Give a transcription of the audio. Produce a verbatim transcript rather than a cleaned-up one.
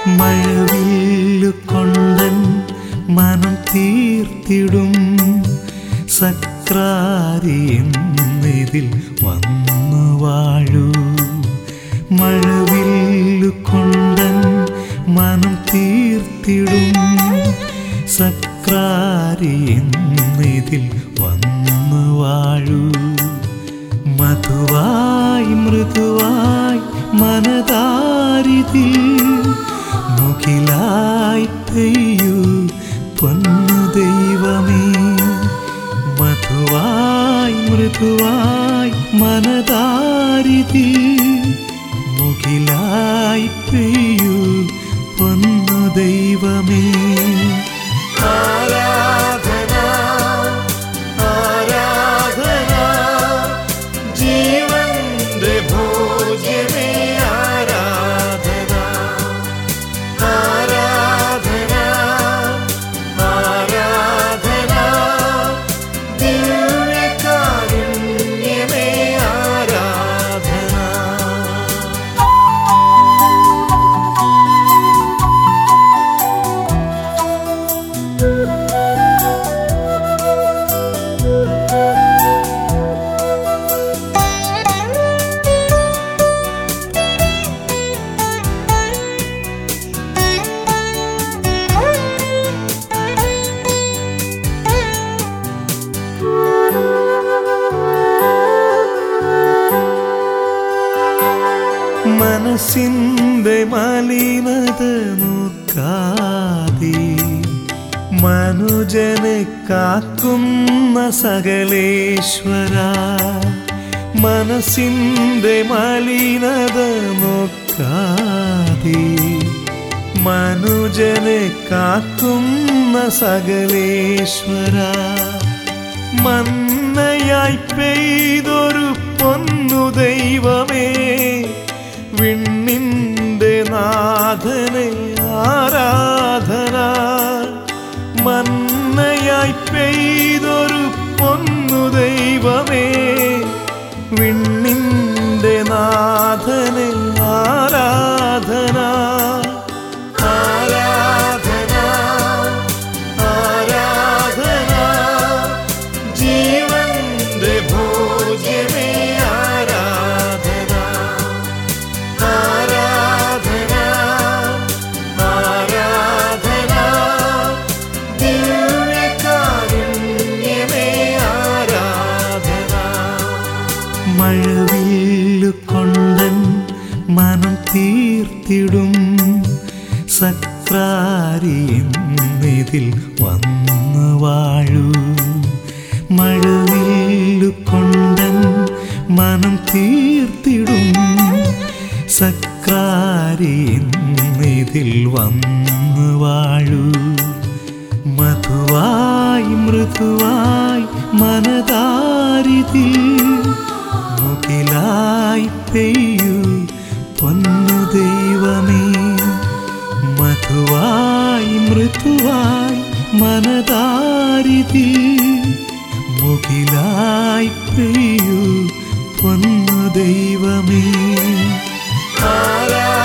മഴവില്ലുകൊണ്ടൻ മനം തീർത്തിടും സക്രാരി എന്നിതിൽ വന്നു വാഴൂ. മഴവില്ലുകൊണ്ടൻ മനം തീർത്തിടും സക്രാരി എന്നിതിൽ വന്നു വാഴൂ. മധുവായി മൃദുവായി മനതാരിതിൽ മുകിലായി പെയ്യൂ പൊന്നു ദൈവമേ. മധുവായി മൃദുവായി മനതാരിതിൽ മുകിലായി പെയ്യൂ പൊന്നു ദൈവമേ. ആരാധന ആരാധന ജീവന്റെ ഭോജ്യമേ ആരാധന. ആരാധന ആരാധന ദിവ്യകാരുണ്യമേ ആരാധന. മനസ്സിന്റെ മലിനത നോക്കാതെ മനുജനെ കാക്കുന്ന സകലേശ്വര. മനസ്സിന്റെ മലിനത നോക്കാതെ മനുജനെ കാക്കുന്ന സകലേശ്വര. മന്നയായി പെയ്തൊരു പൊന്നു ദൈവമേ വിണ്ണിന്റെ നാഥനെ ആരാധന. മന്നയായി പെയ്തൊരു പൊന്നു ദൈവമേ വിണ്ണിന്റെ നാഥനെ ആരാധന. ആരാധന ആരാധന ജീവന്റെ ഭോജ്യമേ ആരാധന. ആരാധന ആരാധന ദിവ്യകാരുണ്യമേ ആരാധന. മഴവില്ലുകൊണ്ടൻ മനം തീർത്തിടും സക്രാരി എന്നിതിൽ വന്നു വാഴൂ. മഴവില്ലുകൊണ്ടൻ മനം തീർത്തിടും സക്രാരി എന്നിതിൽ വന്നു വാഴൂ. മധുവായി മൃദുവായി മനതാരിതിൽ മുകിലായി പെയ്യൂ പൊന്നു ദൈവമേ. മധുവായി മൃദുവായി മനതാരിതിൽ മുകിലായി പെയ്യൂ പൊന്നു ദൈവമേ. ആരാ